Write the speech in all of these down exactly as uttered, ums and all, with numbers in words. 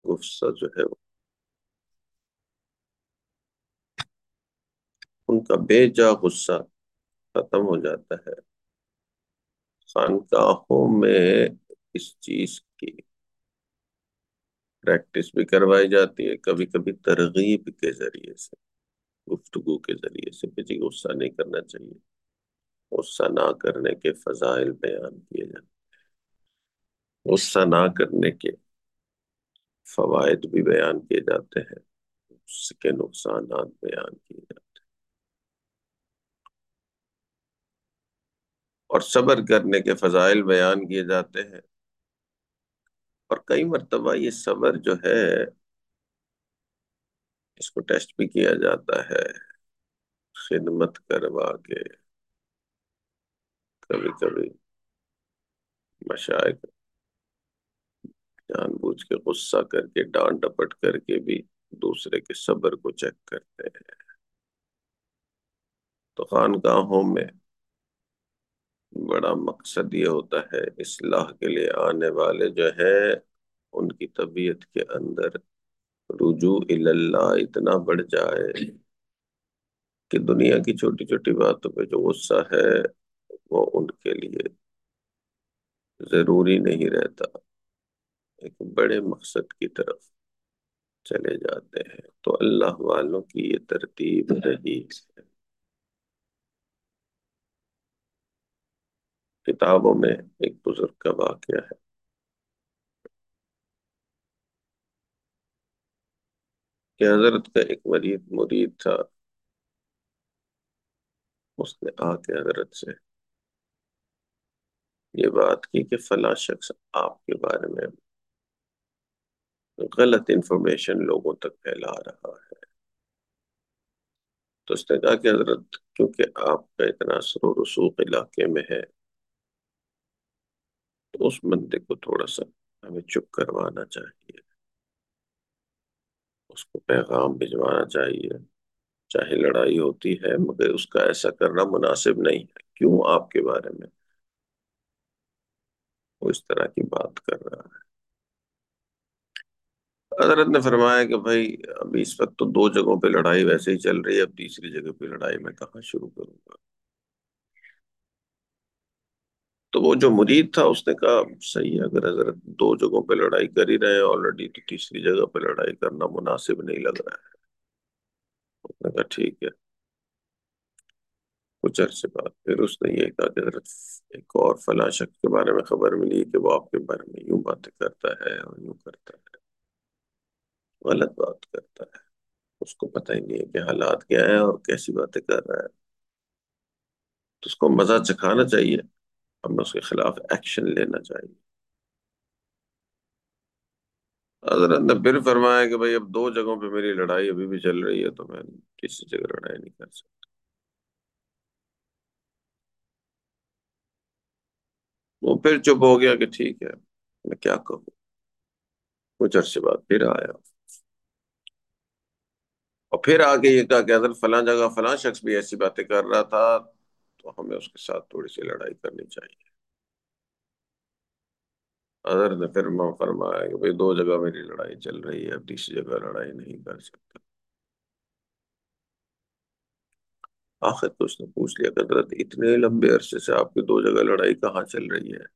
غصہ جو ہے ان کا بے جا غصہ ختم ہو جاتا ہے۔ خانقاہوں میں اس چیز کی پریکٹس بھی کروائی جاتی ہے، کبھی کبھی ترغیب کے ذریعے سے، گفتگو کے ذریعے سے کہ جی غصہ نہیں کرنا چاہیے، غصہ نہ کرنے کے فضائل بیان کیے جاتے ہیں، غصہ نہ کرنے کے فوائد بھی بیان کیے جاتے ہیں، اس کے نقصانات بیان کیے جاتے ہیں، اور صبر کرنے کے فضائل بیان کیے جاتے ہیں۔ اور کئی مرتبہ یہ صبر جو ہے اس کو ٹیسٹ بھی کیا جاتا ہے، خدمت کروا کے، کبھی کبھی مشائق جان بوجھ کے غصہ کر کے ڈانٹ ڈپٹ کر کے بھی دوسرے کے صبر کو چیک کرتے ہیں۔ تو خانقاہوں میں بڑا مقصد یہ ہوتا ہے اصلاح کے لیے آنے والے جو ہے ان کی طبیعت کے اندر رجوع اللہ اتنا بڑھ جائے کہ دنیا کی چھوٹی چھوٹی باتوں پہ جو غصہ ہے وہ ان کے لیے ضروری نہیں رہتا، ایک بڑے مقصد کی طرف چلے جاتے ہیں۔ تو اللہ والوں کی یہ ترتیب رہی ہے۔ کتابوں میں ایک بزرگ کا واقعہ ہے کہ حضرت کا ایک مرید مرید تھا، اس نے آ کے حضرت سے یہ بات کی کہ فلاں شخص آپ کے بارے میں غلط انفارمیشن لوگوں تک پھیلا رہا ہے۔ تو اس نے کہا کہ حضرت کیونکہ آپ کا اتنا اثر و رسوخ علاقے میں ہے تو اس بندے کو تھوڑا سا ہمیں چپ کروانا چاہیے، اس کو پیغام بھجوانا چاہیے، چاہے لڑائی ہوتی ہے مگر اس کا ایسا کرنا مناسب نہیں ہے، کیوں آپ کے بارے میں وہ اس طرح کی بات کر رہا ہے۔ حضرت نے فرمایا کہ بھائی ابھی اس وقت تو دو جگہوں پہ لڑائی ویسے ہی چل رہی ہے، اب تیسری جگہ پہ لڑائی میں کہاں شروع کروں گا۔ تو وہ جو مرید تھا اس نے کہا صحیح ہے، اگر حضرت دو جگہوں پہ لڑائی کر ہی رہے ہیں آلریڈی تو تیسری جگہ پہ لڑائی کرنا مناسب نہیں لگ رہا ہے۔ اس نے کہا ٹھیک ہے۔ کچھ عرصے بعد پھر اس نے یہ کہا کہ حضرت ایک اور فلاں شخص کے بارے میں خبر ملی کہ وہ آپ کے بارے میں یوں باتیں کرتا ہے اور یوں کرتا ہے، غلط بات کرتا ہے، اس کو پتہ ہی نہیں ہے کہ حالات کیا ہیں اور کیسی باتیں کر رہا ہے، تو اس کو مزہ چکھانا چاہیے، ہمیں اس کے خلاف ایکشن لینا چاہیے۔ حضرت نے پھر فرمایا کہ بھائی اب دو جگہوں پہ میری لڑائی ابھی بھی چل رہی ہے تو میں کسی جگہ لڑائی نہیں کر سکتا۔ وہ پھر چپ ہو گیا کہ ٹھیک ہے میں کیا کہوں۔ کچھ عرصے بعد پھر آیا اور پھر آگے یہ کہا کہ حضرت فلاں جگہ فلاں شخص بھی ایسی باتیں کر رہا تھا تو ہمیں اس کے ساتھ تھوڑی سی لڑائی کرنی چاہیے۔ حضرت نے پھر میں فرمایا کہ بھائی دو جگہ میری لڑائی چل رہی ہے، اب تیسری جگہ لڑائی نہیں کر سکتا۔ آخر تو اس نے پوچھ لیا کہ حضرت اتنے لمبے عرصے سے آپ کی دو جگہ لڑائی کہاں چل رہی ہے؟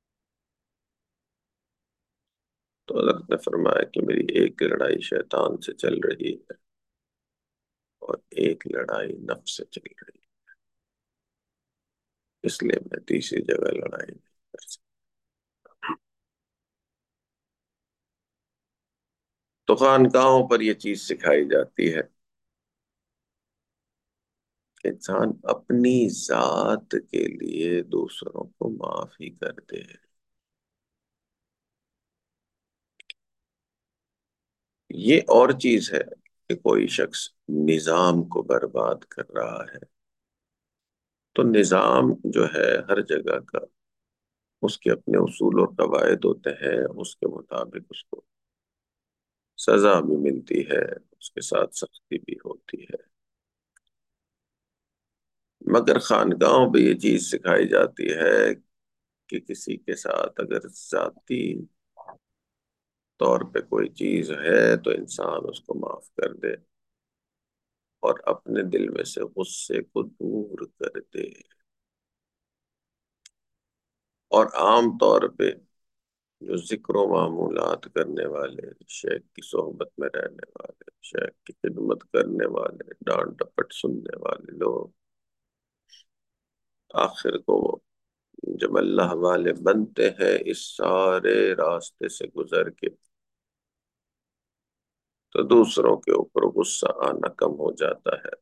تو حضرت نے فرمایا کہ میری ایک لڑائی شیطان سے چل رہی ہے اور ایک لڑائی نفس سے چل رہی ہے، اس لیے میں تیسری جگہ لڑائی نہیں کر سکتا۔ تو خانقاہوں پر یہ چیز سکھائی جاتی ہے کہ انسان اپنی ذات کے لیے دوسروں کو معاف ہی کر دے۔ یہ اور چیز ہے کہ کوئی شخص نظام کو برباد کر رہا ہے تو نظام جو ہے ہر جگہ کا اس کے اپنے اصول اور قواعد ہوتے ہیں، اس کے مطابق اس کو سزا بھی ملتی ہے، اس کے ساتھ سختی بھی ہوتی ہے۔ مگر خانقاہوں پہ یہ چیز سکھائی جاتی ہے کہ کسی کے ساتھ اگر ذاتی طور پہ کوئی چیز ہے تو انسان اس کو معاف کر دے اور اپنے دل میں سے غصے کو دور کر دے. اور عام طور پہ جو ذکر و معمولات کرنے والے، شیخ کی صحبت میں رہنے والے، شیخ کی خدمت کرنے والے، ڈانٹ ڈپٹ سننے والے لوگ، آخر کو جب اللہ والے بنتے ہیں اس سارے راستے سے گزر کے، تو دوسروں کے اوپر غصہ آنا کم ہو جاتا ہے،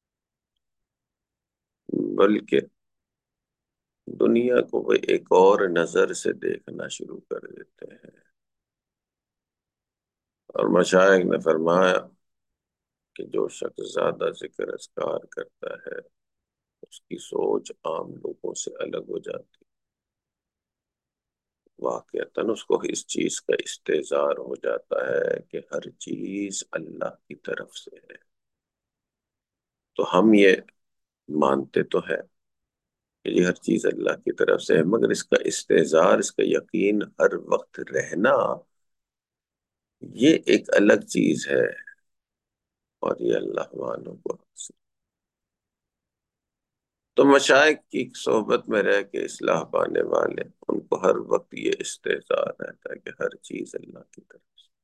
بلکہ دنیا کو وہ ایک اور نظر سے دیکھنا شروع کر دیتے ہیں. اور مشائخ نے فرمایا کہ جو شخص زیادہ ذکر اذکار کرتا ہے اس کی سوچ عام لوگوں سے الگ ہو جاتی. واقعتاً اس کو اس چیز کا استحضار ہو جاتا ہے کہ ہر چیز اللہ کی طرف سے ہے. تو ہم یہ مانتے تو ہے کہ یہ ہر چیز اللہ کی طرف سے ہے، مگر اس کا استحضار، اس کا یقین ہر وقت رہنا، یہ ایک الگ چیز ہے، اور یہ اللہ والوں کو حاصل. تو مشائخ کی صحبت میں رہ کے اصلاح پانے والے، ان کو ہر وقت یہ استحضار رہتا ہے کہ ہر چیز اللہ کی طرف سے.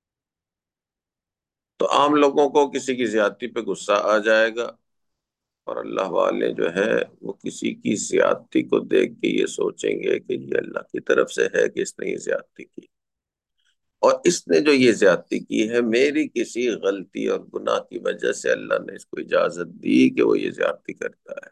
تو عام لوگوں کو کسی کی زیادتی پہ غصہ آ جائے گا، اور اللہ والے جو ہے وہ کسی کی زیادتی کو دیکھ کے یہ سوچیں گے کہ یہ اللہ کی طرف سے ہے کہ اس نے یہ زیادتی کی، اور اس نے جو یہ زیادتی کی ہے میری کسی غلطی اور گناہ کی وجہ سے اللہ نے اس کو اجازت دی کہ وہ یہ زیادتی کرتا ہے.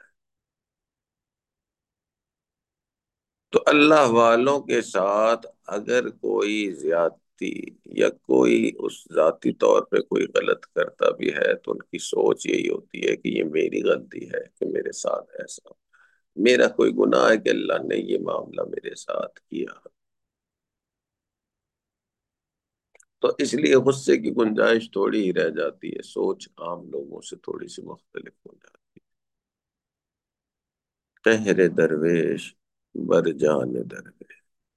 تو اللہ والوں کے ساتھ اگر کوئی زیادتی یا کوئی اس ذاتی طور پہ کوئی غلط کرتا بھی ہے تو ان کی سوچ یہی ہوتی ہے کہ یہ میری غلطی ہے کہ میرے ساتھ ایسا ہو. میرا کوئی گناہ ہے کہ اللہ نے یہ معاملہ میرے ساتھ کیا. تو اس لیے غصے کی گنجائش تھوڑی ہی رہ جاتی ہے، سوچ عام لوگوں سے تھوڑی سی مختلف ہو جاتی ہے. قہر درویش بر جان درویش.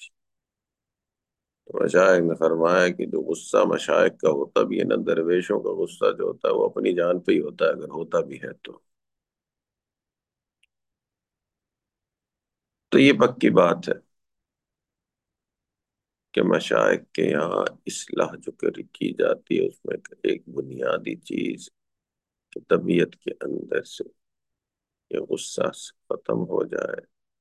تو مشائخ نے فرمایا کہ جو غصہ مشائخ کا ہوتا بھی ہے نا، درویشوں کا غصہ جو ہوتا ہے وہ اپنی جان پہ ہی ہوتا ہے، اگر ہوتا بھی ہے تو. تو یہ پکی بات ہے کہ مشائخ کے یہاں اصلاح جو کی جاتی ہے اس میں ایک بنیادی چیز کہ طبیعت کے اندر سے یہ غصہ ختم ہو جائے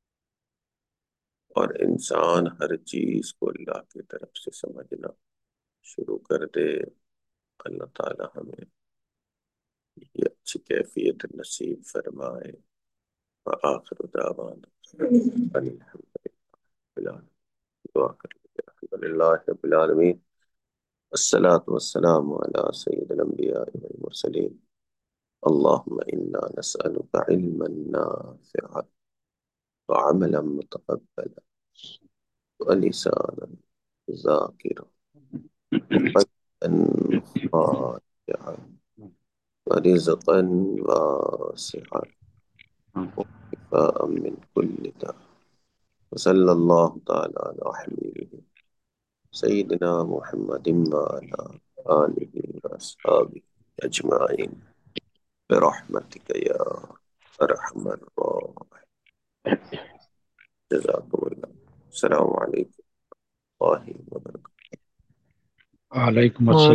اور انسان ہر چیز کو اللہ کی طرف سے سمجھنا شروع کر دے. اللہ تعالی ہمیں یہ اچھی کیفیت نصیب فرمائے. وآخر دعوانا ان الحمد للہ. دعا کر الحمد للہ رب العالمین، الصلاة والسلام على سید الانبیاء والمرسلین. اللهم إنا نسألك علما نافعا وعملا متقبلا ولسانا ذاكرا وقلبا خاشعا ورزقا واسعا وشفاء من كل داء. وصلى الله تعالى على حبيبه سيدنا محمد وعلى آله وأصحابه أجمعين برحمتك يا أرحم الراحمين. جزاكم الله. السلام عليكم ورحمة الله وبركاته. وعلیکم السلام.